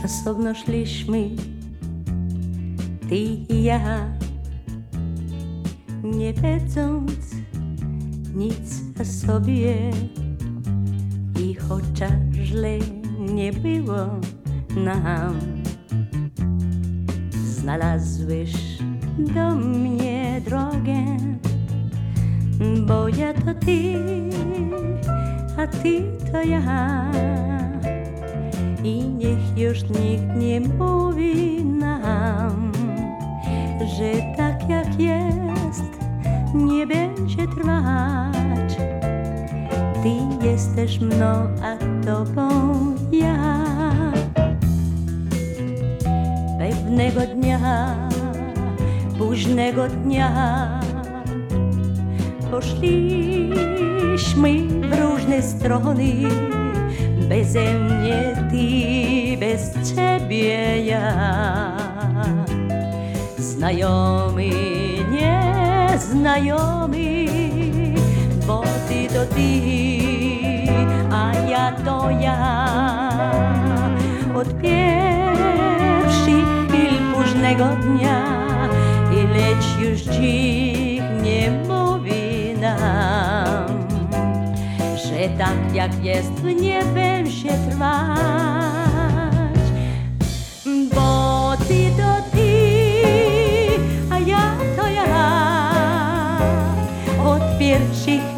Osobno szliśmy, ty i ja, nie wiedząc nic o sobie. I chociaż źle nie było nam, znalazłeś do mnie drogę, bo ja to ty, a ty to ja. I niech już nikt nie mówi nam, że tak jak jest nie będzie trwać. Ty jesteś mną, a tobą ja. Pewnego dnia, późnego dnia, poszliśmy w różne strony. Beze mnie ty, bez ciebie ja. Znajomy, nieznajomy, bo ty to ty, a ja to ja. Od pierwszych chwil późnego dnia, ileć już dziś nie mówi nam, że tak jak jest nie będzie trwać. Bo ty to ty, a ja to ja. Od pierwszych